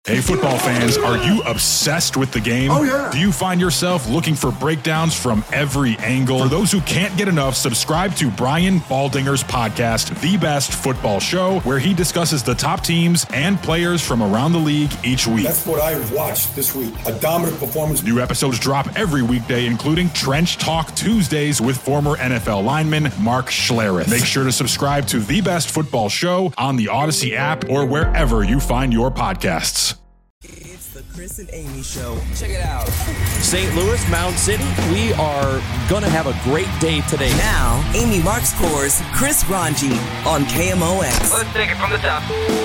Hey, football fans, are you obsessed with the game? Oh, yeah. Do you find yourself looking for breakdowns from every angle? For those who can't get enough, subscribe to Brian Baldinger's podcast, The Best Football Show, where he discusses the top teams and players from around the league each week. That's what I watched this week. A dominant performance. New episodes drop every weekday, including Trench Talk Tuesdays with former NFL lineman Mark Schlereth. Make sure to subscribe to The Best Football Show on the Odyssey app or wherever you find your podcasts. It's the Chris and Amy Show. Check it out. St. Louis, Mound City, we are going to have a great day today. Now, Amy Marks scores Chris Ranji on KMOX. Let's take it from the top.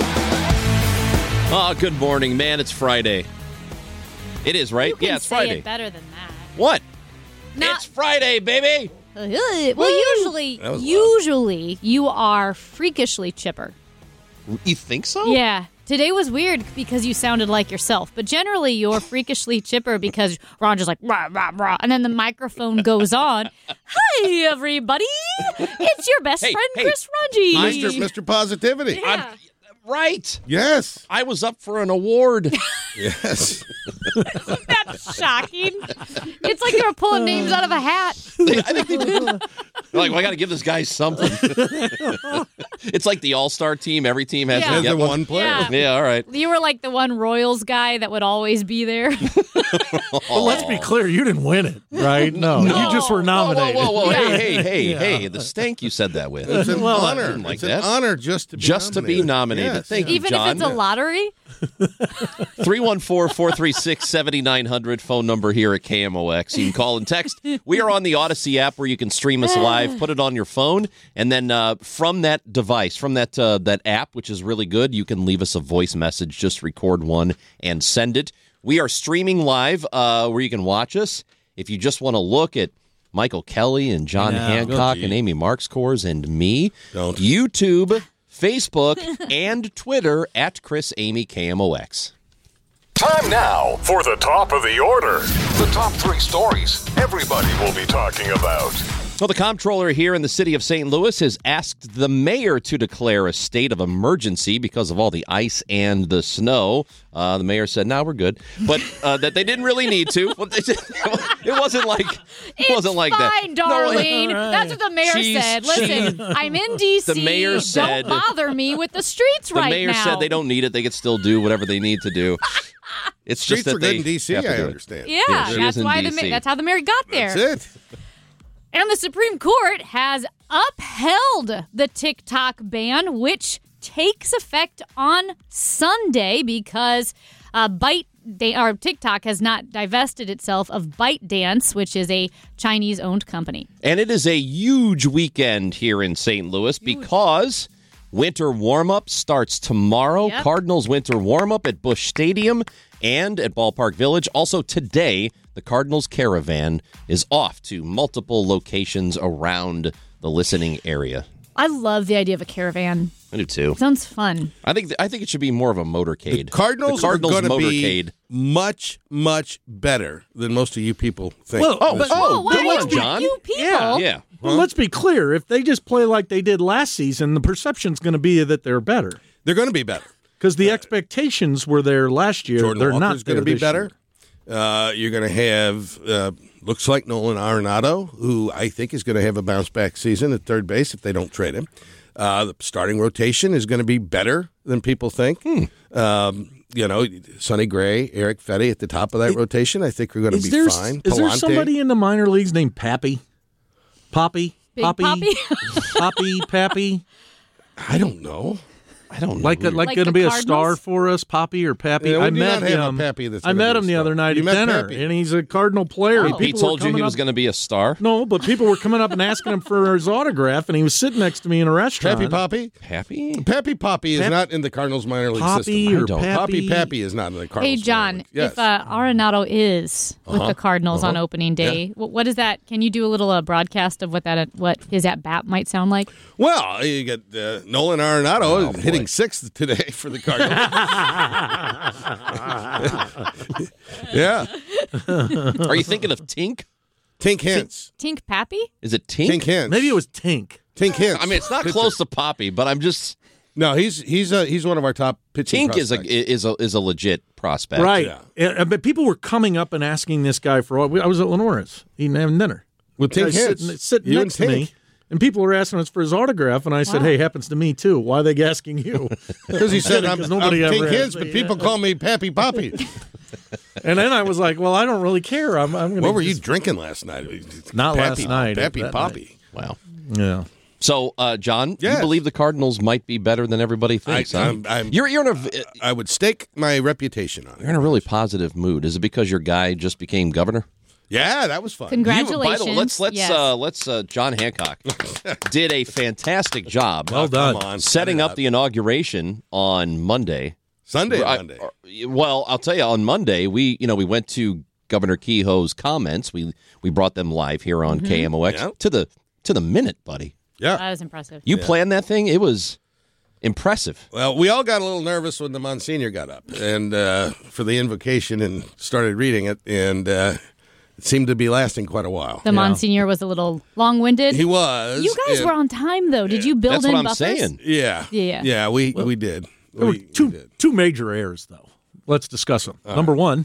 Oh, good morning, man. It's Friday. It is, right? You can it's say Friday. It better than that. What? Not- It's Friday, baby. Well, usually you are freakishly chipper. You think so? Yeah. Today was weird because you sounded like yourself, but generally you're freakishly chipper because Ron just like rah rah rah, and then the microphone goes on. Hi, everybody! It's your best friend, Chris Ranji. Mr. Positivity. Yeah. Right. Yes. I was up for an award. Yes. That's shocking. It's like they were pulling names out of a hat. I think they did. They're like, well, I got to give this guy something. It's like the all-star team. Every team has to get one player. Yeah, all right. You were like the one Royals guy that would always be there. Well, let's be clear. You didn't win it, right? No. You just were nominated. Whoa. Yeah. Hey. The stank you said that with. It's an honor. I didn't like it's that. an honor just to be nominated. Yes. Thank you, Even John. if it's a lottery? 314-436-7900, phone number here at KMOX. You can call and text. We are on the Odyssey app where you can stream us live, put it on your phone, and then from that device, from that app, which is really good, you can leave us a voice message. Just record one and send it. We are streaming live where you can watch us. If you just want to look at Michael Kelly and John Hancock and Amy Markscores and me, YouTube, Facebook, and Twitter at Chris Amy KMOX. Time now for the top of the order. The top three stories everybody will be talking about. Well, the comptroller here in the city of St. Louis has asked the mayor to declare a state of emergency because of all the ice and the snow. The mayor said, "No, we're good," but that they didn't really need to. It wasn't like that. Fine, darling. That's what the mayor said. Listen, I'm in D.C. The mayor said, "Don't bother me with the streets right now." The mayor said they don't need it. They can still do whatever they need to do. It's Streets just that are good they in D.C., have to I do it. understand. Yeah, Yes, it that's is in why DC. that's how the mayor got there. That's it. And the Supreme Court has upheld the TikTok ban, which takes effect on Sunday because TikTok has not divested itself of ByteDance, which is a Chinese-owned company. And it is a huge weekend here in St. Louis because winter warm-up starts tomorrow. Yep. Cardinals winter warm-up at Busch Stadium and at Ballpark Village. Also today, the Cardinals Caravan is off to multiple locations around the listening area. I love the idea of a caravan. I do too. Sounds fun. I think it should be more of a motorcade. The Cardinals are going to motorcade. be much, much better than most of you people think. Well, Why come on, are John. you people? Yeah. Well, let's be clear. If they just play like they did last season, the perception's going to be that they're better. They're going to be better. Because the expectations were there last year. Jordan They're Walker's not going to there be this better. year. You're going to have, looks like Nolan Arenado, who I think is going to have a bounce-back season at third base if they don't trade him. The starting rotation is going to be better than people think. Sonny Gray, Eric Fetty at the top of that rotation, I think are going to be fine. Is there Palante. somebody in the minor leagues named Pappy? Poppy? Big Poppy? Poppy? Pappy? I don't know. Like going Like to the be a Cardinals? star for us, Poppy or Pappy? Yeah, we I do met not have a him. Pappy that's I gonna met be him a the star. other night You at met dinner, Pappy? and he's a Cardinal player. He told you he was going to be a star? No, but people were coming up and asking him for his autograph, and he was sitting next to me in a restaurant. Pappy Poppy? Happy? Pappy Poppy is not in the Cardinals minor league Poppy system. or Pappy? Pappy is not in the Hey, Cardinals minor John, league. Yes. if Arenado is with the Cardinals on opening day, what is that? Can you do a little broadcast of what his at-bat might sound like? Well, you got Nolan Arenado hitting sixth today for the Cardinals. Yeah. Are you thinking of Tink? Tink Hintz. Tink Pappy? Is it Tink? Tink Hintz. Maybe it was Tink. Tink Hintz. I mean, it's not close to Poppy, but I'm just... No, he's one of our top pitching Tink prospects. is a legit prospect. Right. But people were coming up and asking this guy for all. I was at Lenora's eating having dinner. With Tink sitting you next and to me. Tink. And people were asking us for his autograph, and I said, "Hey, happens to me too. Why are they asking you?" Because he said, "I'm nobody ever Tink asked Hens, me. but people call me Pappy Poppy." And then I was like, "Well, I don't really care. I'm going to." What were you drinking last night? Not last night. Pappy that Poppy. Wow. Yeah. So, John, Yes. you believe the Cardinals might be better than everybody thinks? You're in a I would stake my reputation on you're it. in a really positive mood. Is it because your guy just became governor? Yeah, that was fun. Congratulations. By the way, Yes. let's John Hancock did a fantastic job. Well done. Come on, Setting set it up the inauguration on Monday. Monday. Well, I'll tell you, on Monday we went to Governor Kehoe's comments. We brought them live here on KMOX Yeah. to the minute, buddy. Yeah. That was impressive. You planned that thing. It was impressive. Well, we all got a little nervous when the Monsignor got up and for the invocation and started reading it, and it seemed to be lasting quite a while. The Monsignor was a little long-winded. He was. You guys were on time, though. Did you build That's in what I'm buffers? saying. Yeah. Yeah. We did. There were We two did. major errors, though. Let's discuss them. Number one,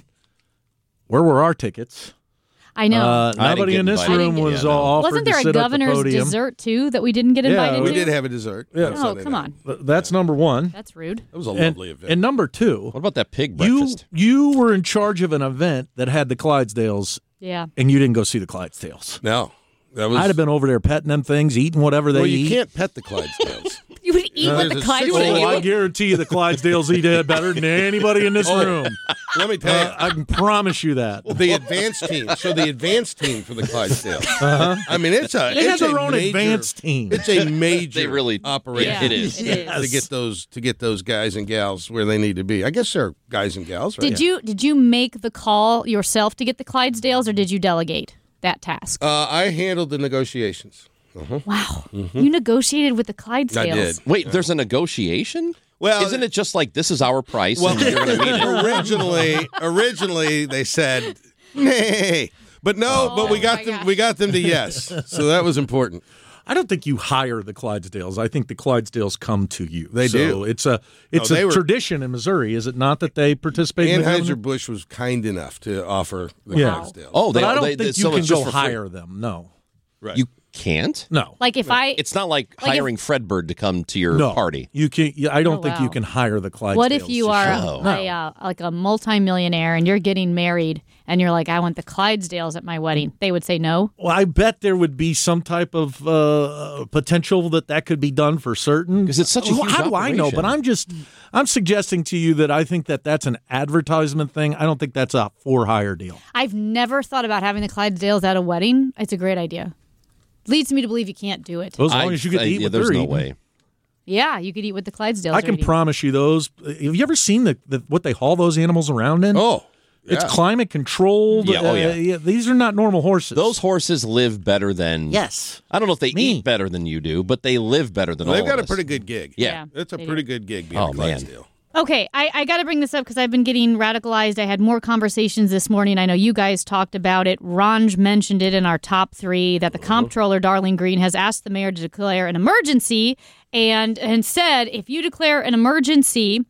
where were our tickets? I know. Nobody get in this invited. room I didn't was get- offered Wasn't there to a sit at the governor's podium. dessert, too, that we didn't get invited We to? did have a dessert. Yeah. Oh, come on. That's number one. That's rude. It was a And, lovely event. and number two, What about that pig you breakfast? you were in charge of an event that had the Clydesdales, Yeah. and you didn't go see the Clydesdales. No. That was, I'd have been over there petting them things, eating whatever they well, you eat. can't pet the Clydesdales. You would eat what the there's a Clyde six- would Oh, eat. I guarantee you the Clydesdales eat it better than anybody in this room. Let me tell you. I can promise you that. The advanced team. So the advanced team for the Clydesdales. I mean, it's a They have it's a their own major, advanced team. It's a major They really- operation. Yeah, it is. It is. to get those guys and gals where they need to be. I guess they're guys and gals, right? Did you make the call yourself to get the Clydesdales, or did you delegate that task? I handled the negotiations. Wow. You negotiated with the Clydesdales. I did. Wait, there's a negotiation? Well, isn't it just like this is our price? Well, and you're going to meet it? originally they said, "Nay," but no. but we Oh, got my them. gosh. We got them to yes. So that was important. I don't think you hire the Clydesdales. I think the Clydesdales come to you. They so do. It's a they were- tradition in Missouri, is it not, that they participate in the governor? Anheuser-Busch was kind enough to offer the Yeah. Clydesdales. Oh, But I don't they- think so you can it's just go for free. hire them. No. right. You can't? No. Like if I It's not like Like if- hiring Fredbird to come to your No. party. You can. I don't Oh, think wow. you can hire the Clydesdales. what if you to are show. like a multimillionaire and you're getting married and you're like, I want the Clydesdales at my wedding? They would say no. Well, I bet there would be some type of potential that could be done for certain. 'Cause it's such a huge How do I know? operation. But I'm suggesting to you that I think that's an advertisement thing. I don't think that's a for hire deal. I've never thought about having the Clydesdales at a wedding. It's a great idea. Leads me to believe you can't do it. As long as you get to eat what there's they're no eating. way. Yeah, you could eat with the Clydesdales. I can are eating. promise you those. Have you ever seen what they haul those animals around in? Oh, It's yeah. climate controlled. Yeah, oh, yeah. These are not normal horses. Those horses live better than. Yes. I don't know if they Me. eat better than you do, but they live better than all They've got of a us. pretty good gig. Yeah. It's a they pretty do. good gig being Oh, a man. Clydesdale. Okay, I got to bring this up because I've been getting radicalized. I had more conversations this morning. I know you guys talked about it. Ranj mentioned it in our top three that the comptroller, Darlene Green, has asked the mayor to declare an emergency and said, if you declare an emergency,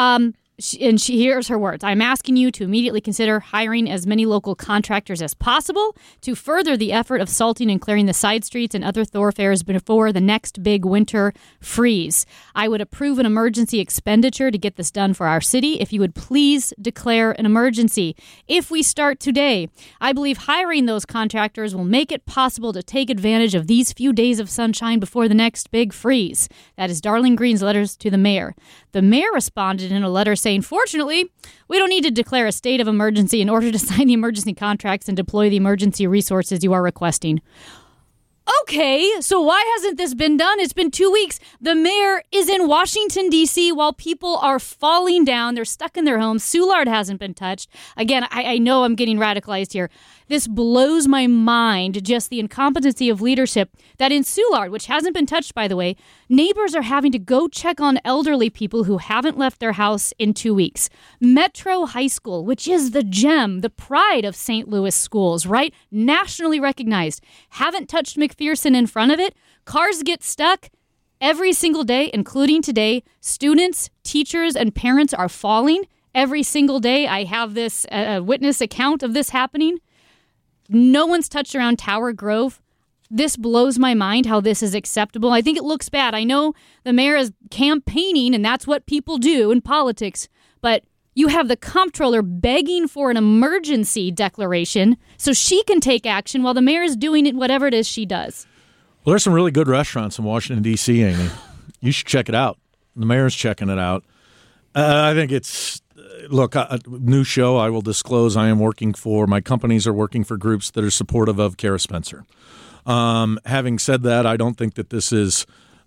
here's her words. I'm asking you to immediately consider hiring as many local contractors as possible to further the effort of salting and clearing the side streets and other thoroughfares before the next big winter freeze. I would approve an emergency expenditure to get this done for our city if you would please declare an emergency. If we start today, I believe hiring those contractors will make it possible to take advantage of these few days of sunshine before the next big freeze. That is Darlene Green's letters to the mayor. The mayor responded in a letter saying, fortunately, we don't need to declare a state of emergency in order to sign the emergency contracts and deploy the emergency resources you are requesting. Okay, so why hasn't this been done? It's been 2 weeks. The mayor is in Washington, D.C. while people are falling down. They're stuck in their homes. Soulard hasn't been touched. Again, I know I'm getting radicalized here. This blows my mind, just the incompetency of leadership, that in Soulard, which hasn't been touched, by the way, neighbors are having to go check on elderly people who haven't left their house in 2 weeks. Metro High School, which is the gem, the pride of St. Louis schools, right? Nationally recognized. Haven't touched McPherson in front of it. Cars get stuck. Every single day, including today, students, teachers, and parents are falling. Every single day, I have this witness account of this happening. No one's touched around Tower Grove. This blows my mind how this is acceptable. I think it looks bad. I know the mayor is campaigning, and that's what people do in politics, but you have the comptroller begging for an emergency declaration so she can take action while the mayor is doing it, whatever it is she does. Well, there's some really good restaurants in Washington, D.C., Amy. You should check it out. The mayor's checking it out. I think it's, look, a new show I will disclose I am working for. My companies are working for groups that are supportive of Kara Spencer. Having said that, I don't think that this is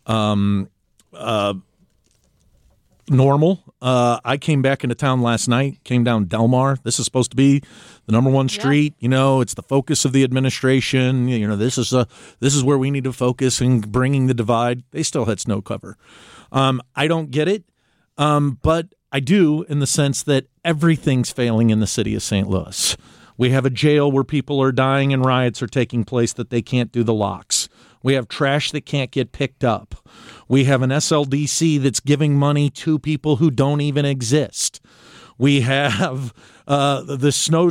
normal. I came back into town last night, came down Delmar. This is supposed to be the number one street. You know, it's the focus of the administration. You know, this is where we need to focus in bringing the divide. They still had snow cover. I don't get it, but I do in the sense that everything's failing in the city of St. Louis. We have a jail where people are dying and riots are taking place that they can't do the locks. We have trash that can't get picked up. We have an SLDC that's giving money to people who don't even exist. We have the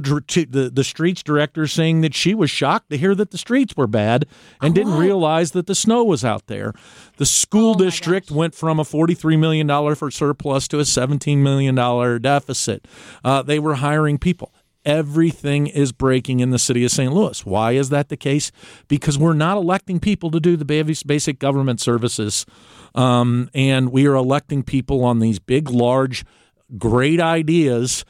streets director saying that she was shocked to hear that the streets were bad and didn't realize that the snow was out there. The school district went from a $43 million for surplus to a $17 million deficit. They were hiring people. Everything is breaking in the city of St. Louis. Why is that the case? Because we're not electing people to do the basic government services, and we are electing people on these big, large, great ideas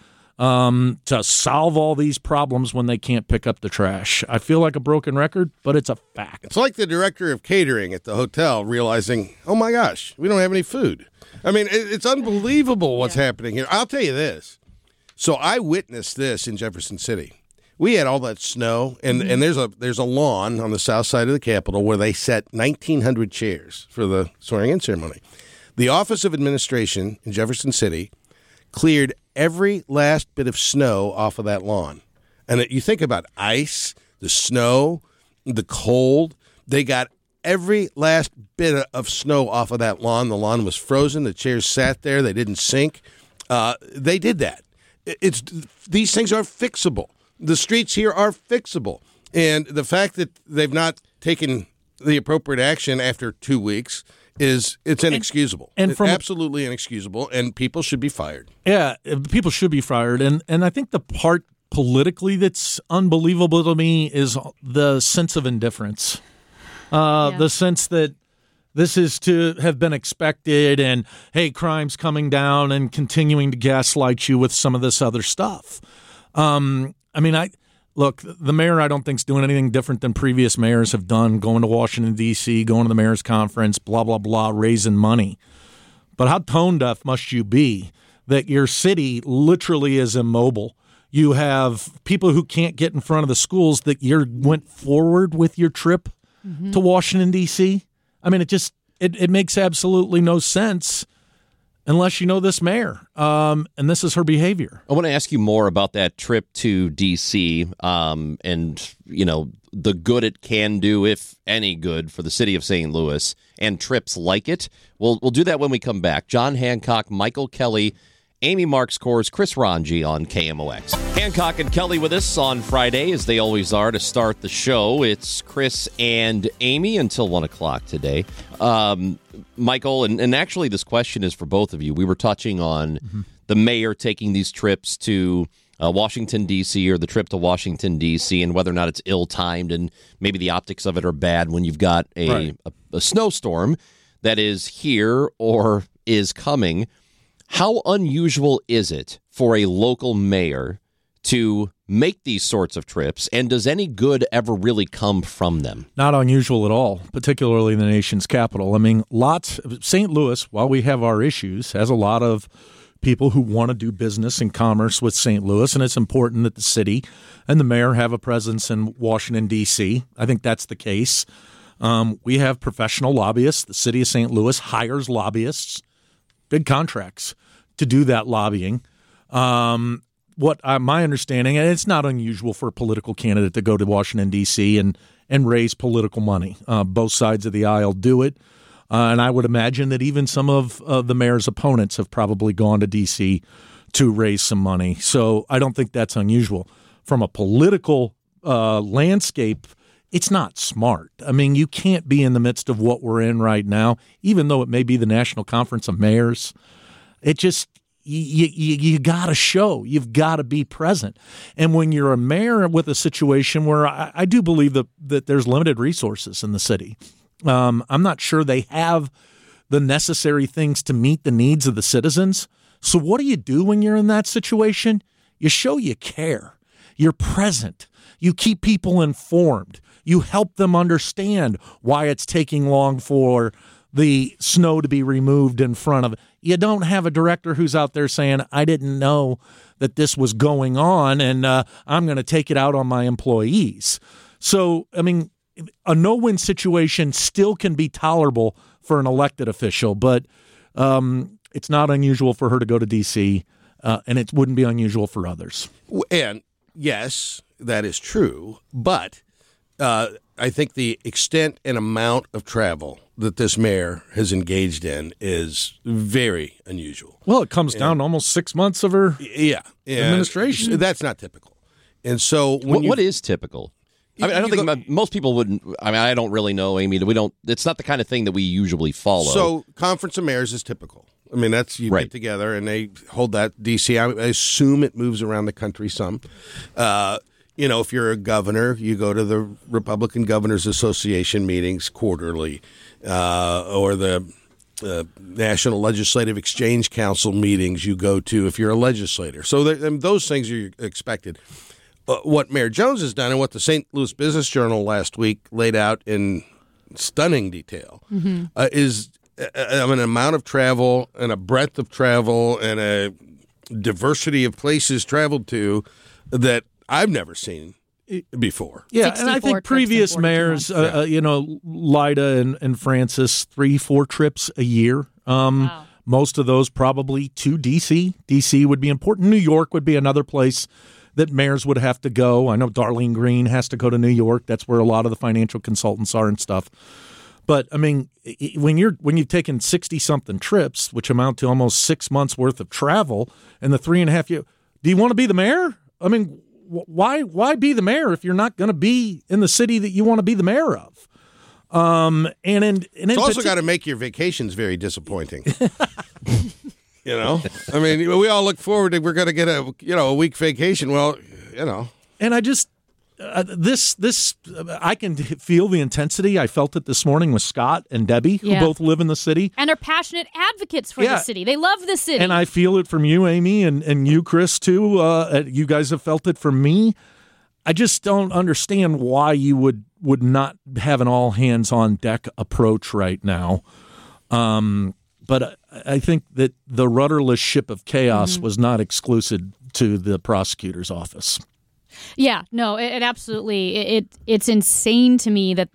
to solve all these problems when they can't pick up the trash. I feel like a broken record, but it's a fact. It's like the director of catering at the hotel realizing, oh my gosh, we don't have any food. I mean, it's unbelievable what's happening here. I'll tell you this. So I witnessed this in Jefferson City. We had all that snow, and there's a lawn on the south side of the Capitol where they set 1,900 chairs for the swearing-in ceremony. The Office of Administration in Jefferson City cleared every last bit of snow off of that lawn. And you think about ice, the snow, the cold. They got every last bit of snow off of that lawn. The lawn was frozen. The chairs sat there. They didn't sink. They did that. These things are fixable. The streets here are fixable. And the fact that they've not taken the appropriate action after 2 weeks it's inexcusable. And absolutely inexcusable, and people should be fired. Yeah, people should be fired. And I think the part politically that's unbelievable to me is the sense of indifference. The sense that this is to have been expected, and, hey, crime's coming down, and continuing to gaslight you with some of this other stuff. Look, the mayor I don't think is doing anything different than previous mayors have done, going to Washington, D.C., going to the mayor's conference, blah, blah, blah, raising money. But how tone deaf must you be that your city literally is immobile? You have people who can't get in front of the schools that you went forward with your trip to Washington, D.C.? I mean, it makes absolutely no sense unless you know this mayor, and this is her behavior. I want to ask you more about that trip to D.C. And, you know, the good it can do, if any good, for the city of St. Louis and trips like it. We'll do that when we come back. John Hancock, Michael Kelly, Amy Marks Kors, Chris Ranji on KMOX. Hancock and Kelly with us on Friday, as they always are, to start the show. It's Chris and Amy until 1 o'clock today. Michael, and actually this question is for both of you. We were touching on the mayor taking these trips to Washington, D.C., or the trip to Washington, D.C., and whether or not it's ill-timed and maybe the optics of it are bad when you've got a snowstorm that is here or is coming. How unusual is it for a local mayor to make these sorts of trips, and does any good ever really come from them? Not unusual at all, particularly in the nation's capital. I mean, St. Louis, while we have our issues, has a lot of people who want to do business and commerce with St. Louis, and it's important that the city and the mayor have a presence in Washington, D.C. I think that's the case. We have professional lobbyists. The city of St. Louis hires lobbyists, big contracts, to do that lobbying. My understanding, and it's not unusual for a political candidate to go to Washington, D.C. and raise political money. Both sides of the aisle do it. And I would imagine that even some of the mayor's opponents have probably gone to D.C. to raise some money. So I don't think that's unusual. From a political landscape, it's not smart. I mean, you can't be in the midst of what we're in right now, even though it may be the National Conference of Mayors. It just, you got to show. You've got to be present. And when you're a mayor with a situation where I do believe that there's limited resources in the city, I'm not sure they have the necessary things to meet the needs of the citizens. So what do you do when you're in that situation? You show you care. You're present. You keep people informed. You help them understand why it's taking long for the snow to be removed in front of it. You don't have a director who's out there saying, I didn't know that this was going on, and I'm going to take it out on my employees. So, I mean, a no-win situation still can be tolerable for an elected official, but it's not unusual for her to go to D.C., and it wouldn't be unusual for others. And, yes, that is true, but I think the extent and amount of travel that this mayor has engaged in is very unusual. Well, it comes down to almost 6 months of her administration. That's not typical. And so what is typical? I mean, I don't think most people wouldn't. I mean, I don't really know, Amy. It's not the kind of thing that we usually follow. So, Conference of Mayors is typical. I mean, that's you get together and they hold that D.C. I assume it moves around the country some. If you're a governor, you go to the Republican Governors Association meetings quarterly, or the National Legislative Exchange Council meetings you go to if you're a legislator. So those things are expected. What Mayor Jones has done and what the St. Louis Business Journal last week laid out in stunning detail is an amount of travel and a breadth of travel and a diversity of places traveled to that I've never seen before. Yeah, and I think previous mayors, Lyda and Francis, 3-4 trips a year. Wow. Most of those probably to D.C. D.C. would be important. New York would be another place that mayors would have to go. I know Darlene Green has to go to New York. That's where a lot of the financial consultants are and stuff. But, I mean, when you've taken 60-something trips, which amount to almost 6 months' worth of travel, and the 3.5 years, do you want to be the mayor? I mean, why be the mayor if you're not going to be in the city that you want to be the mayor of? It's also got to make your vacations very disappointing. I mean, we all look forward to we're going to get a week vacation. Well, and I just I can feel the intensity. I felt it this morning with Scott and Debbie, who both live in the city. And are passionate advocates for the city. They love the city. And I feel it from you, Amy, and you, Chris, too. You guys have felt it from me. I just don't understand why you would not have an all-hands-on-deck approach right now. But I think that the rudderless ship of chaos was not exclusive to the prosecutor's office. Yeah, no, it absolutely, it's insane to me that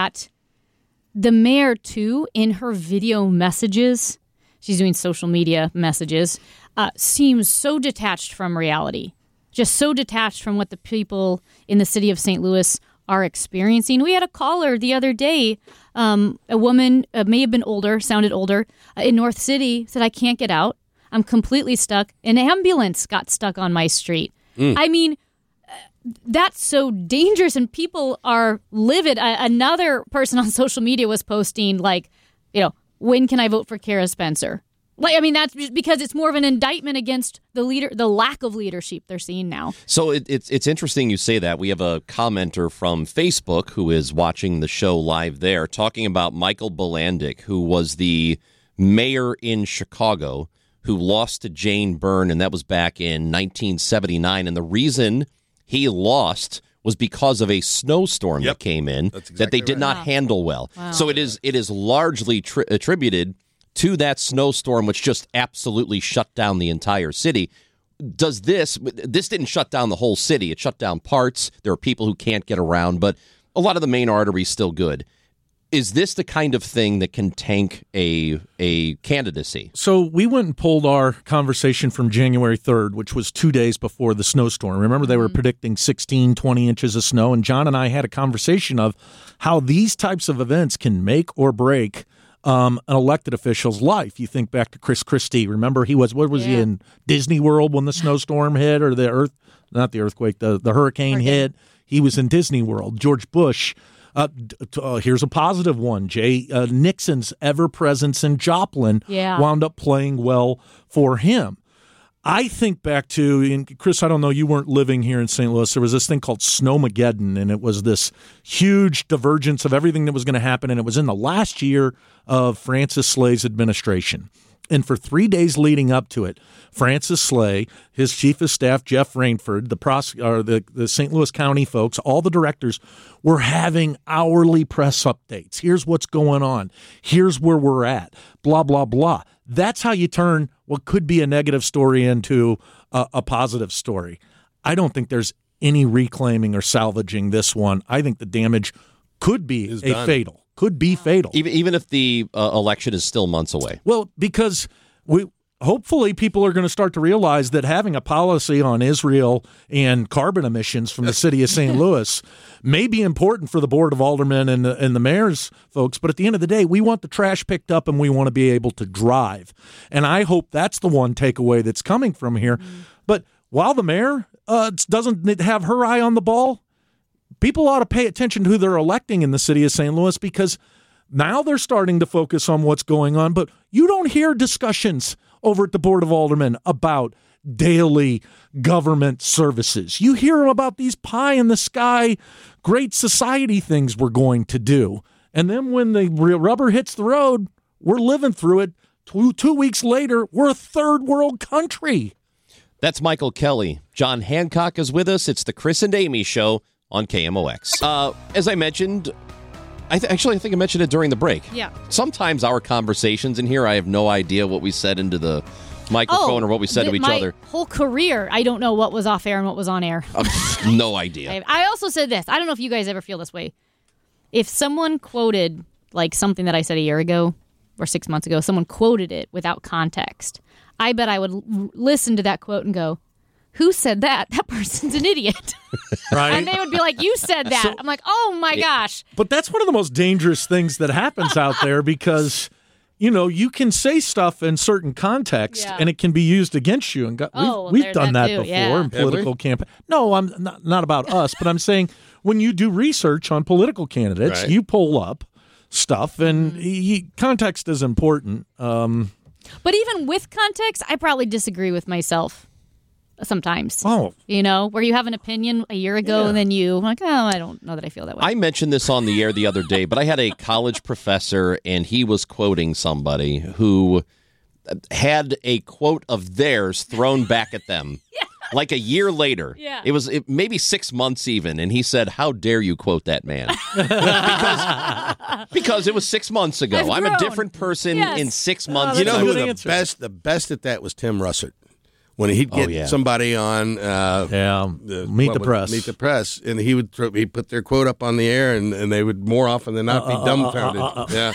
the mayor, too, in her video messages, she's doing social media messages, seems so detached from reality, just so detached from what the people in the city of St. Louis are experiencing. We had a caller the other day, a woman, may have been older, sounded older, in North City, said, I can't get out. I'm completely stuck. An ambulance got stuck on my street. I mean, that's so dangerous, and people are livid. Another person on social media was posting, when can I vote for Kara Spencer? That's just because it's more of an indictment against the lack of leadership they're seeing now. So it's interesting you say that. We have a commenter from Facebook who is watching the show live there talking about Michael Bolandic, who was the mayor in Chicago who lost to Jane Byrne, and that was back in 1979. And the reason he lost was because of a snowstorm that came in that they did not handle well. Wow. So it is largely attributed to that snowstorm, which just absolutely shut down the entire city. This didn't shut down the whole city. It shut down parts. There are people who can't get around, but a lot of the main arteries still good. Is this the kind of thing that can tank a candidacy? So we went and pulled our conversation from January 3rd, which was 2 days before the snowstorm. Remember, they were predicting 16, 20 inches of snow, and John and I had a conversation of how these types of events can make or break an elected official's life. You think back to Chris Christie. Remember, he he in Disney World when the snowstorm hit, or the hurricane hit? He was in Disney World. George Bush. Here's a positive one, Jay. Nixon's ever-presence in Joplin wound up playing well for him. I think back to, and Chris, I don't know, you weren't living here in St. Louis. There was this thing called Snowmageddon, and it was this huge divergence of everything that was going to happen, and it was in the last year of Francis Slay's administration. And for 3 days leading up to it, Francis Slay, his chief of staff, Jeff Rainford, the St. Louis County folks, all the directors were having hourly press updates. Here's what's going on. Here's where we're at. Blah, blah, blah. That's how you turn what could be a negative story into a positive story. I don't think there's any reclaiming or salvaging this one. I think the damage could be fatal. Could be fatal. Even if the election is still months away. Well, because hopefully people are going to start to realize that having a policy on Israel and carbon emissions from the city of St. Louis may be important for the Board of Aldermen and the mayor's folks, but at the end of the day, we want the trash picked up and we want to be able to drive. And I hope that's the one takeaway that's coming from here. Mm-hmm. But while the mayor doesn't have her eye on the ball, people ought to pay attention to who they're electing in the city of St. Louis, because now they're starting to focus on what's going on. But you don't hear discussions over at the Board of Aldermen about daily government services. You hear about these pie-in-the-sky great society things we're going to do. And then when the rubber hits the road, we're living through it. Two weeks later, we're a third world country. That's Michael Kelly. John Hancock is with us. It's the Chris and Amy Show on KMOX. As I mentioned, I think I mentioned it during the break. Yeah. Sometimes our conversations in here, I have no idea what we said into the microphone or what we said to each other. My whole career, I don't know what was off air and what was on air. No idea. I also said this. I don't know if you guys ever feel this way. If someone quoted like something that I said a year ago or 6 months ago, someone quoted it without context, I bet I would listen to that quote and go, who said that? That person's an idiot. Right. And they would be like, you said that. I'm like, oh my gosh. But that's one of the most dangerous things that happens out there, because, you can say stuff in certain contexts and it can be used against you. And we've done that before in political campaign. No, I'm not about us, but I'm saying when you do research on political candidates, you pull up stuff, and context is important. But even with context, I probably disagree with myself. Sometimes. Oh. Where you have an opinion a year ago and then I'm like, I don't know that I feel that way. I mentioned this on the air the other day, but I had a college professor, and he was quoting somebody who had a quote of theirs thrown back at them. Like a year later. Yeah. It was maybe 6 months even, and he said, how dare you quote that man? because it was 6 months ago. I'm a different person in 6 months. You know who the best at that was? Tim Russert. When he'd get somebody on Meet the Press, and he'd put their quote up on the air, and they would more often than not be dumbfounded.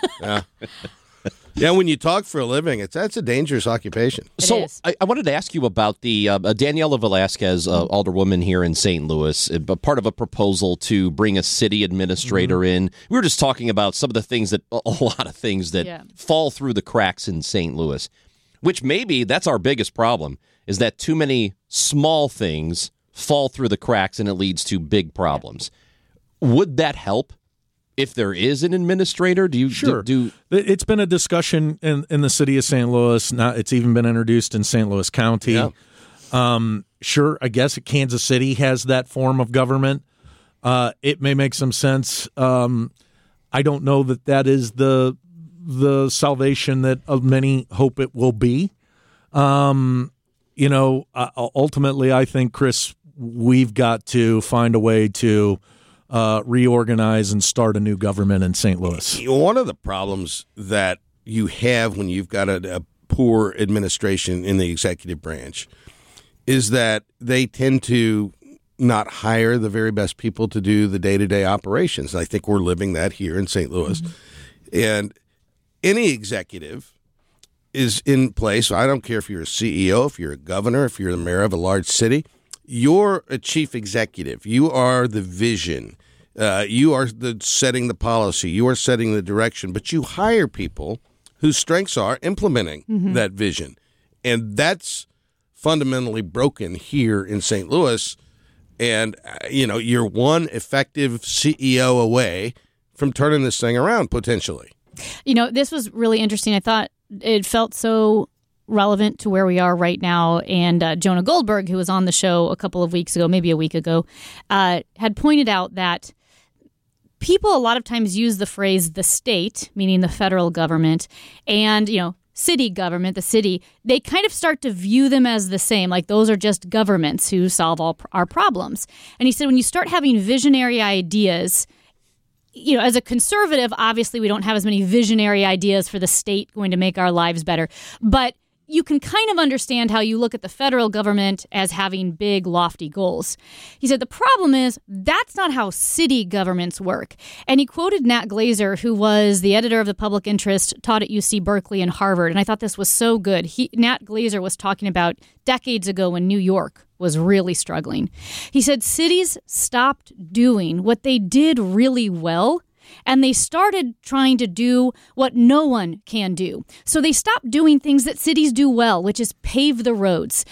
Yeah, when you talk for a living, that's a dangerous occupation. So I wanted to ask you about the Daniela Velasquez, alderwoman here in St. Louis, part of a proposal to bring a city administrator in. We were just talking about some of the things a lot of things that fall through the cracks in St. Louis. Which maybe that's our biggest problem, is that too many small things fall through the cracks and it leads to big problems. Would that help if there is an administrator? Sure. It's been a discussion in the city of St. Louis. Now it's even been introduced in St. Louis County. Yeah. Sure, I guess Kansas City has that form of government. It may make some sense. I don't know that is the salvation that many hope it will be. Ultimately, I think, Chris, we've got to find a way to reorganize and start a new government in St. Louis. One of the problems that you have when you've got a poor administration in the executive branch is that they tend to not hire the very best people to do the day-to-day operations. And I think we're living that here in St. Louis. Mm-hmm. And any executive is in place. I don't care if you're a CEO, if you're a governor, if you're the mayor of a large city. You're a chief executive. You are the vision. You are setting the policy. You are setting the direction. But you hire people whose strengths are implementing that vision. And that's fundamentally broken here in St. Louis. And, you're one effective CEO away from turning this thing around, potentially. This was really interesting. I thought it felt so relevant to where we are right now. And Jonah Goldberg, who was on the show a couple of weeks ago, maybe a week ago, had pointed out that people a lot of times use the phrase the state, meaning the federal government, and, city government, the city, they kind of start to view them as the same, like those are just governments who solve all our problems. And he said when you start having visionary ideas, as a conservative, obviously we don't have as many visionary ideas for the state going to make our lives better. But you can kind of understand how you look at the federal government as having big, lofty goals. He said the problem is that's not how city governments work. And he quoted Nat Glazer, who was the editor of The Public Interest, taught at UC Berkeley and Harvard. And I thought this was so good. Nat Glazer was talking about decades ago when New York was really struggling. He said cities stopped doing what they did really well, and they started trying to do what no one can do. So they stopped doing things that cities do well, which is pave the roads,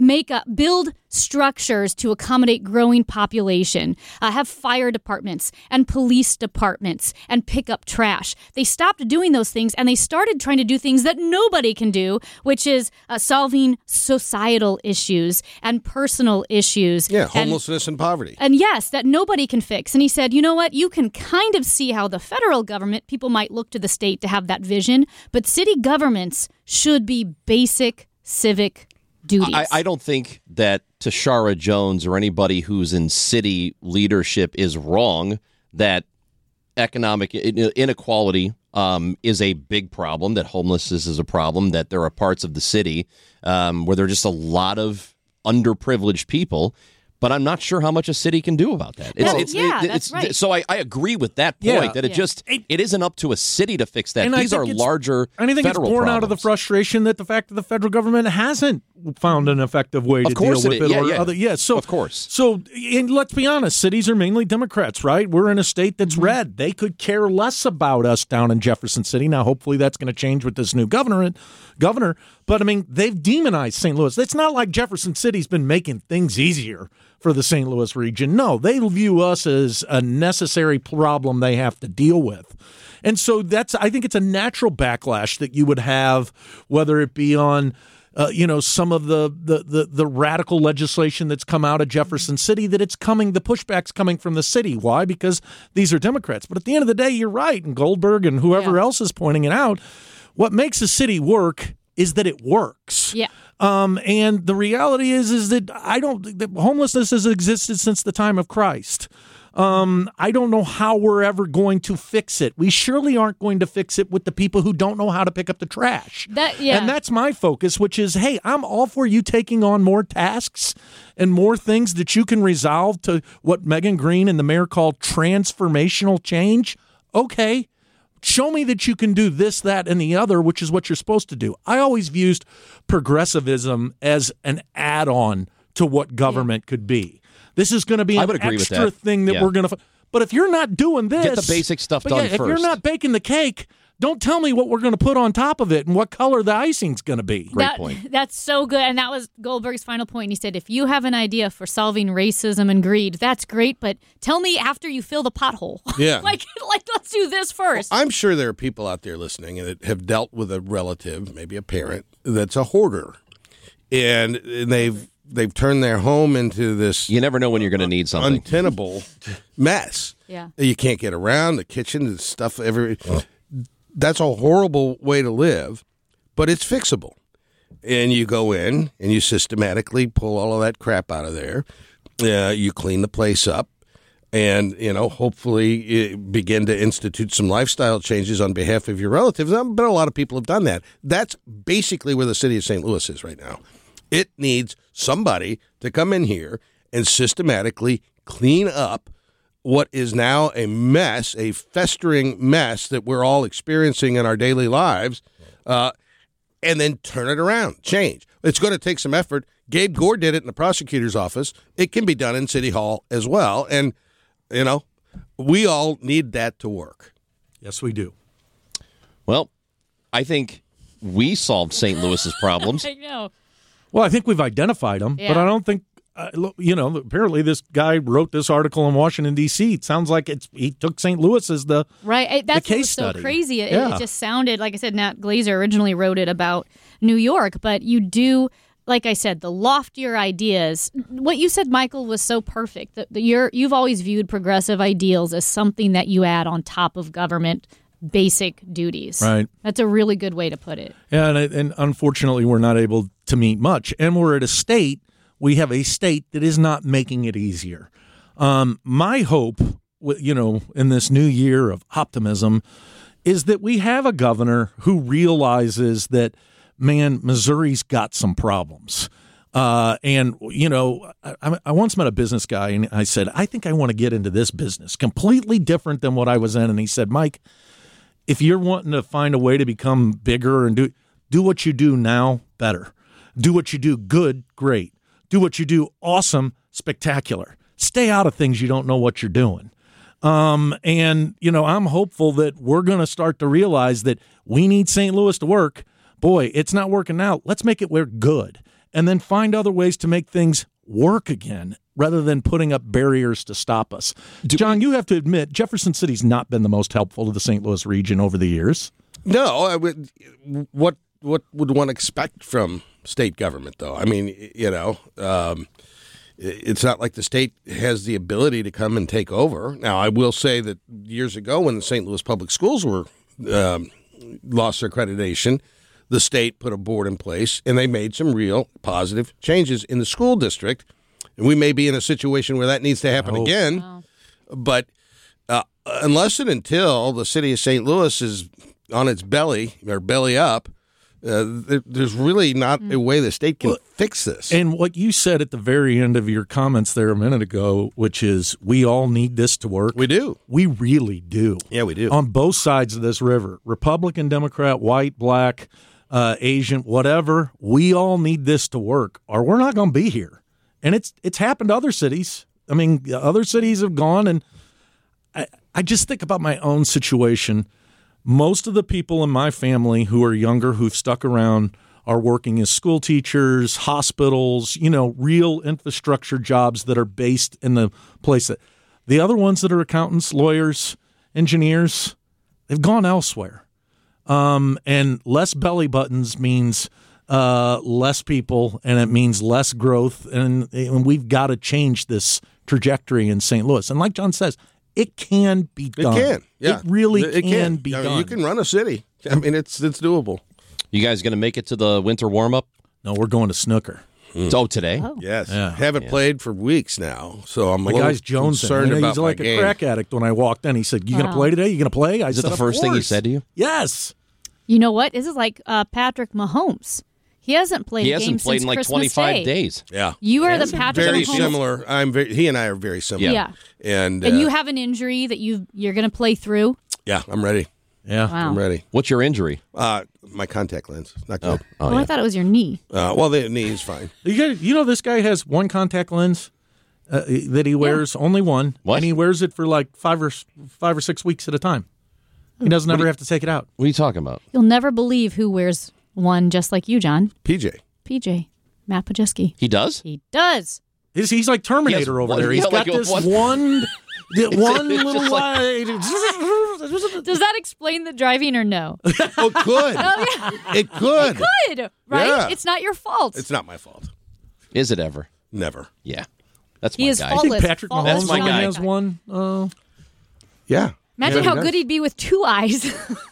build structures to accommodate growing population, have fire departments and police departments, and pick up trash. They stopped doing those things, and they started trying to do things that nobody can do, which is solving societal issues and personal issues. Yeah, homelessness and poverty. And yes, that nobody can fix. And he said, you know what? You can kind of see how the federal government, people might look to the state to have that vision, but city governments should be basic civic duties. I don't think that Tashara Jones or anybody who's in city leadership is wrong that economic inequality is a big problem, that homelessness is a problem, that there are parts of the city where there are just a lot of underprivileged people. But I'm not sure how much a city can do about that. That's right. So I agree with that point, that it isn't up to a city to fix that. These are larger federal And I think it's born problems. out of the frustration that the fact that the federal government hasn't found an effective way to deal with it. So, of course. So, and let's be honest, cities are mainly Democrats, right? We're in a state that's red. They could care less about us down in Jefferson City. Now, hopefully that's going to change with this new governor. But, I mean, they've demonized St. Louis. It's not like Jefferson City's been making things easier for the St. Louis region. No, they view us as a necessary problem they have to deal with. And so I think it's a natural backlash that you would have, whether it be on some of the radical legislation that's come out of Jefferson City, that the pushback's coming from the city. Why? Because these are Democrats. But at the end of the day, you're right, and Goldberg and whoever else is pointing it out, what makes a city work is that it works. Yeah. And the reality is that homelessness has existed since the time of Christ. I don't know how we're ever going to fix it. We surely aren't going to fix it with the people who don't know how to pick up the trash. And that's my focus, which is, hey, I'm all for you taking on more tasks and more things that you can resolve to what Megan Green and the mayor called transformational change. Okay. Show me that you can do this, that, and the other, which is what you're supposed to do. I always viewed progressivism as an add-on to what government could be. This is going to be an extra thing that we're going to... But if you're not doing this... Get the basic stuff done first. If you're not baking the cake, don't tell me what we're going to put on top of it and what color the icing's going to be. Great point. That's so good. And that was Goldberg's final point. He said, if you have an idea for solving racism and greed, that's great, but tell me after you fill the pothole. Yeah. like let's do this first. Well, I'm sure there are people out there listening that have dealt with a relative, maybe a parent, that's a hoarder. And they've turned their home into this... You never know when you're going to need something. ...untenable mess. Yeah. You can't get around. The kitchen, the stuff That's a horrible way to live, but it's fixable. And you go in and you systematically pull all of that crap out of there. You clean the place up and, hopefully begin to institute some lifestyle changes on behalf of your relatives. But a lot of people have done that. That's basically where the city of St. Louis is right now. It needs somebody to come in here and systematically clean up what is now a mess, a festering mess that we're all experiencing in our daily lives, and then turn it around, change. It's going to take some effort. Gabe Gore did it in the prosecutor's office. It can be done in City Hall as well. And, We all need that to work. Yes, we do. Well, I think we solved St. Louis's problems. I know. Well, I think we've identified them, but Yeah. I don't think, apparently this guy wrote this article in Washington, D.C. It sounds like he took St. Louis as the Right. That's what case was so study. crazy. It Yeah. just sounded, like I said, Nat Glazer originally wrote it about New York, but you do, like I said, the loftier ideas. What you said, Michael, was so perfect. You've always viewed progressive ideals as something that you add on top of government basic duties. Right. That's a really good way to put it. Yeah, and unfortunately, we're not able to meet much. And we're at a state, we have a state that is not making it easier. My hope, in this new year of optimism, is that we have a governor who realizes that, man, Missouri's got some problems. I once met a business guy, and I said, I think I want to get into this business, completely different than what I was in. And he said, Mike, if you're wanting to find a way to become bigger and do what you do now better. Do what you do good, great. Do what you do awesome, spectacular. Stay out of things you don't know what you're doing. I'm hopeful that we're going to start to realize that we need St. Louis to work. Boy, it's not working out. Let's make it work good. And then find other ways to make things work again rather than putting up barriers to stop us. John, you have to admit, Jefferson City's not been the most helpful to the St. Louis region over the years. No, what would one expect from state government, though? I mean, it's not like the state has the ability to come and take over. Now, I will say that years ago when the St. Louis Public Schools were lost their accreditation, the state put a board in place, and they made some real positive changes in the school district. And we may be in a situation where that needs to happen again. Wow. But unless and until the city of St. Louis is on its belly or belly up, there's really not a way the state can fix this. And what you said at the very end of your comments there a minute ago, which is we all need this to work. We do. We really do. Yeah, we do. On both sides of this river, Republican, Democrat, white, black, Asian, whatever, we all need this to work or we're not going to be here. And it's happened to other cities. I mean, other cities have gone, and I just think about my own situation. Most of the people in my family who are younger, who've stuck around, are working as school teachers, hospitals, real infrastructure jobs that are based in the place that the other ones that are accountants, lawyers, engineers, they've gone elsewhere. And less belly buttons means less people, and it means less growth. And we've got to change this trajectory in St. Louis. And like John says, it can be done. It can. Yeah. It really can be done. You can run a city. I mean, it's doable. You guys going to make it to the winter warm-up? No, we're going to snooker. Oh, today? Yes. Yeah. Haven't played for weeks now, so I'm a The little guy's jonesing. concerned about He's like my a game. crack addict when I walked in. He said, you going to play today? You going to play? I Is it said, the "Of first thing he course." said to you? Yes. You know what? This is like Patrick Mahomes. He hasn't played He a game hasn't played since in like Christmas 25 Day. days. Yeah. You are the Patrick Very Mahomes. similar. He and I are very similar. Yeah. And you have an injury that you're going to play through. yeah, I'm ready. Yeah. Wow. I'm ready. What's your injury? My contact lens. Not good. I thought it was your knee. Well, the knee is fine. This guy has one contact lens that he wears, only one, What? and he wears it for like 5 or 6 weeks at a time. He doesn't ever have to take it out. What are you talking about? You'll never believe who wears one just like you, John. PJ. PJ. Matt Pajewski. He does? He does. He's like Terminator over one- there. He's yeah, got like a this one- one little just like- light. Does that explain the driving or no? Oh, it could. Oh, yeah. It could. Good, right? Yeah. It's not your fault. It's not my fault. Is it ever? Never. Yeah. That's He my is guy. I think faultless. Patrick Faultless. That's my Mahomes only guy. has one. Yeah. Imagine Yeah, how he good does. he'd be with two eyes.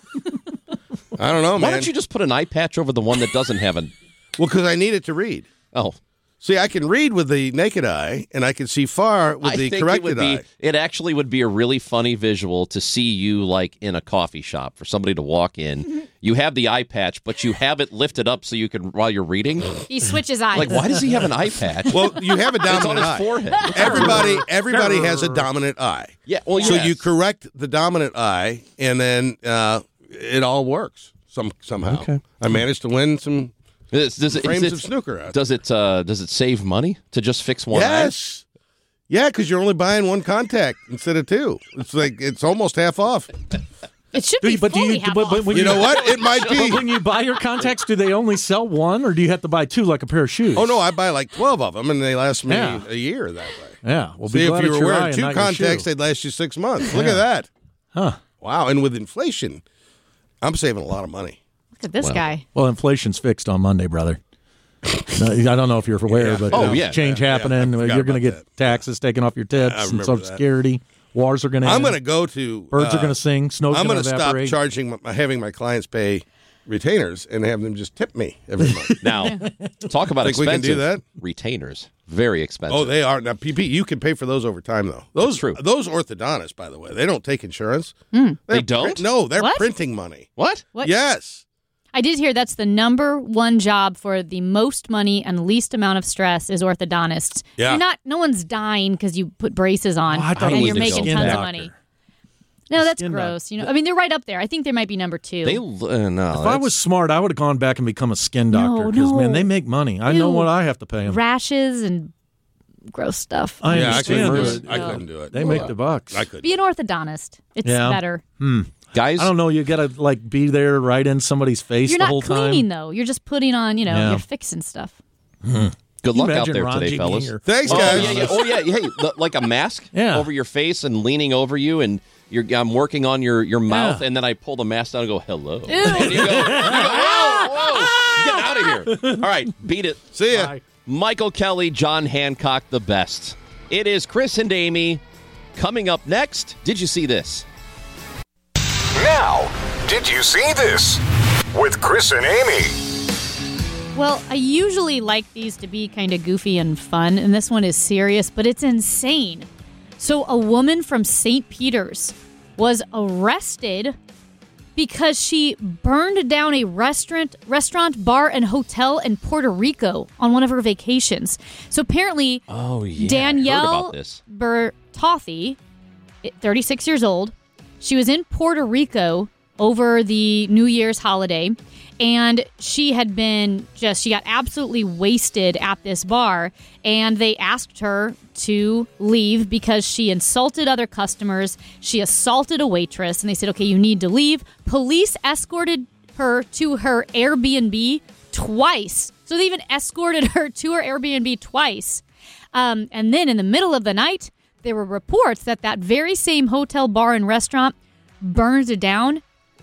I don't know, man. Why don't you just put an eye patch over the one that doesn't have an... Well, because I need it to read. Oh. See, I can read with the naked eye, and I can see far with the corrected eye. It actually would be a really funny visual to see you like in a coffee shop for somebody to walk in. You have the eye patch, but you have it lifted up so you can while you're reading. He switches eyes. Like, why does he have an eye patch? Well, you have a It's on dominant his eye. forehead. Everybody has a dominant eye. Yeah, well, So yes. you correct the dominant eye, and then it all works somehow. Okay. I managed to win some Does it frames of snooker out. Does it save money to just fix one eye? Yes. Yeah, because you're only buying one contact instead of two. It's like it's almost half off. It should be fully half off. You know what? It might be. But when you buy your contacts, do they only sell one, or do you have to buy two, like a pair of shoes? Oh no, I buy like 12 of them, and they last me a year that way. Yeah. Well, see, be if glad you it's were your eye wearing and two not your contacts, shoe. they'd last you 6 months. Look at that. Huh. Wow. And with inflation, I'm saving a lot of money. Look at this guy. Well, inflation's fixed on Monday, brother. No, I don't know if you're aware, but change happening. You're going to get taxes taken off your tips and Social Security. Wars are going to end. I'm going to go to... Birds are going to sing. Snow's going to stop evaporate. charging, having my clients pay retainers and have them just tip me every month. Now, talk about Think expensive. we can do that? Retainers. Very expensive. Oh, they are. Now, PP, you can pay for those over time, though. That's true. Those orthodontists, by the way, they don't take insurance. They don't? No, they're What? printing money. What? Yes. I did hear that's the number one job for the most money and least amount of stress is orthodontists. Yeah. no one's dying because you put braces on I thought it and was you're the making skin tons of doctor. money. No, that's skin gross. doctor. I mean, they're right up there. I think they might be number two. No. If I was smart, I would have gone back and become a skin doctor because, No. man, they make money. I know Ew. what I have to pay them. Rashes and gross stuff. I Yeah, I understand. couldn't, but I couldn't do it. They make the bucks. I couldn't. Be an orthodontist. It's Yeah. better. Guys, I don't know. You got to be there right in somebody's face You're the not whole cleaning, time. though. You're just putting on, Yeah. you're fixing stuff. good You luck out imagine there Ron today, G. fellas. Ginger. Thanks, Oh, guys. yeah. Oh, yeah. Hey, like a mask Yeah. over your face and leaning over you, and I'm working on your mouth, and then I pull the mask down and go, hello. And you go, whoa, get out of here. All right, beat it. See ya. Bye. Michael Kelly, John Hancock, the best. It is Chris and Amy. Coming up next, did you see this? Now, did you see this? With Chris and Amy. Well, I usually like these to be kind of goofy and fun, and this one is serious, but it's insane. So a woman from St. Peter's was arrested because she burned down a restaurant, bar, and hotel in Puerto Rico on one of her vacations. So apparently, Oh, yeah. I heard Danielle about this. Bertothy, 36 years old, she was in Puerto Rico over the New Year's holiday, and she got absolutely wasted at this bar, and they asked her to leave because she insulted other customers, she assaulted a waitress, and they said, okay, you need to leave. Police escorted her to her Airbnb twice. So they even escorted her to her Airbnb twice. And then in the middle of the night, there were reports that very same hotel, bar, and restaurant burned down.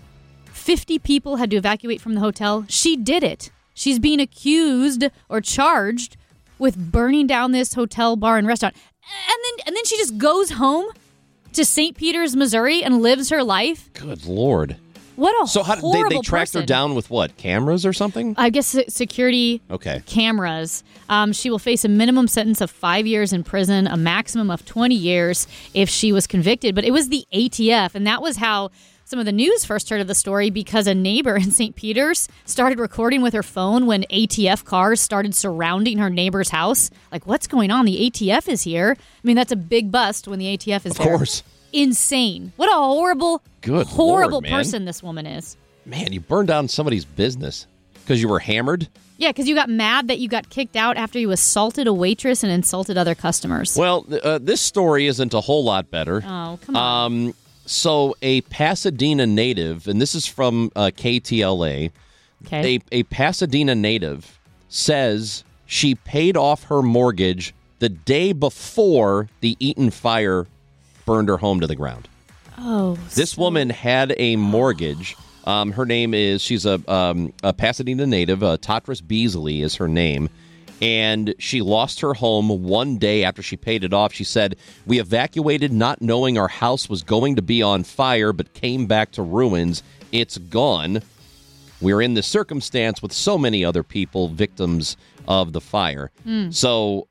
50 people had to evacuate from the hotel. She did it. She's being accused or charged with burning down this hotel, bar, and restaurant. And then she just goes home to St. Peters, Missouri, and lives her life. Good Lord. What a So how did horrible they tracked her person. down with what? Cameras or something? I guess security Okay. cameras. She will face a minimum sentence of 5 years in prison, a maximum of 20 years if she was convicted. But it was the ATF, and that was how some of the news first heard of the story, because a neighbor in St. Peters started recording with her phone when ATF cars started surrounding her neighbor's house. Like, what's going on? The ATF is here. I mean, that's a big bust when the ATF is there. Of course. Insane. What a horrible, Good horrible Lord, man. person this woman is. Man, you burned down somebody's business because you were hammered? Yeah, because you got mad that you got kicked out after you assaulted a waitress and insulted other customers. Well, this story isn't a whole lot better. Oh, come on. So a Pasadena native, and this is from KTLA, Okay. a Pasadena native says she paid off her mortgage the day before the Eaton fire burned her home to the ground. Oh. This woman had a mortgage. Her name is, she's a Pasadena native. Tatras Beasley is her name. And she lost her home one day after she paid it off. She said, "We evacuated not knowing our house was going to be on fire, but came back to ruins. It's gone. We're in this circumstance with so many other people, victims of the fire." So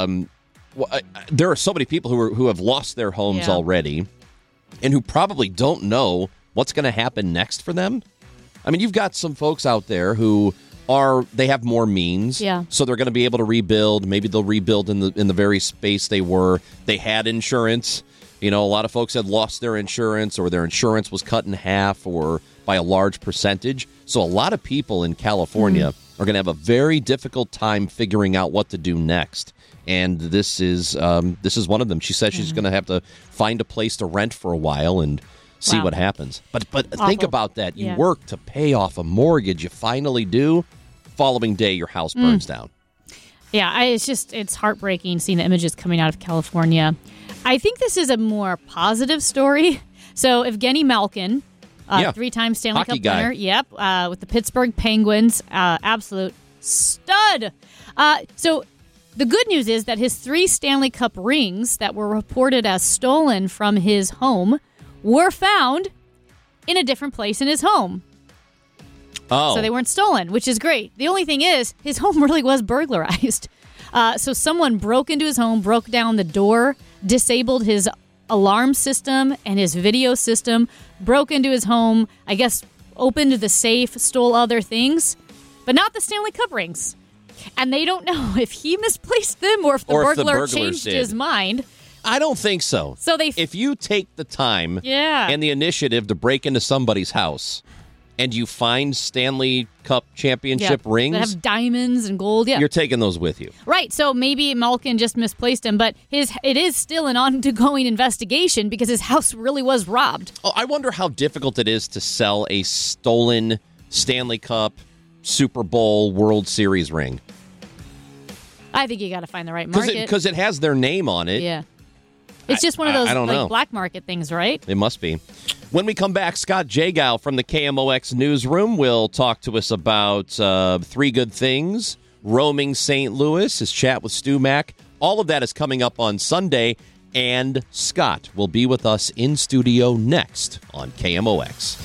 there are so many people who have lost their homes Yeah. already and who probably don't know what's going to happen next for them. I mean, you've got some folks out there who they have more means, Yeah. so they're going to be able to rebuild. Maybe they'll rebuild in the very space they were. They had insurance. You know, a lot of folks had lost their insurance, or their insurance was cut in half or by a large percentage. So a lot of people in California are going to have a very difficult time figuring out what to do next. And this is one of them. She says she's going to have to find a place to rent for a while and see what happens. But think about that. You work to pay off a mortgage. You finally do. Following day, your house burns down. Yeah, it's heartbreaking seeing the images coming out of California. I think this is a more positive story. So Evgeny Malkin, 3-time Stanley Hockey Cup guy. winner, with the Pittsburgh Penguins, absolute stud. So the good news is that his 3 Stanley Cup rings that were reported as stolen from his home were found in a different place in his home. Oh. So they weren't stolen, which is great. The only thing is, his home really was burglarized. So someone broke into his home, broke down the door, disabled his alarm system and his video system, broke into his home, I guess opened the safe, stole other things, but not the Stanley Cup rings. And they don't know if he misplaced them or if the burglar changed his mind. I don't think so. So if you take the time and the initiative to break into somebody's house and you find Stanley Cup championship rings that have diamonds and gold, you're taking those with you. Right. So maybe Malkin just misplaced him, but it is still an ongoing investigation because his house really was robbed. Oh, I wonder how difficult it is to sell a stolen Stanley Cup, Super Bowl, World Series ring. I think you got to find the right market. Because it has their name on it. Yeah. It's just one of those I don't know. black market things, right? It must be. When we come back, Scott Jagow from the KMOX newsroom will talk to us about 3 good things, roaming St. Louis, his chat with Stu Mack. All of that is coming up on Sunday, and Scott will be with us in studio next on KMOX.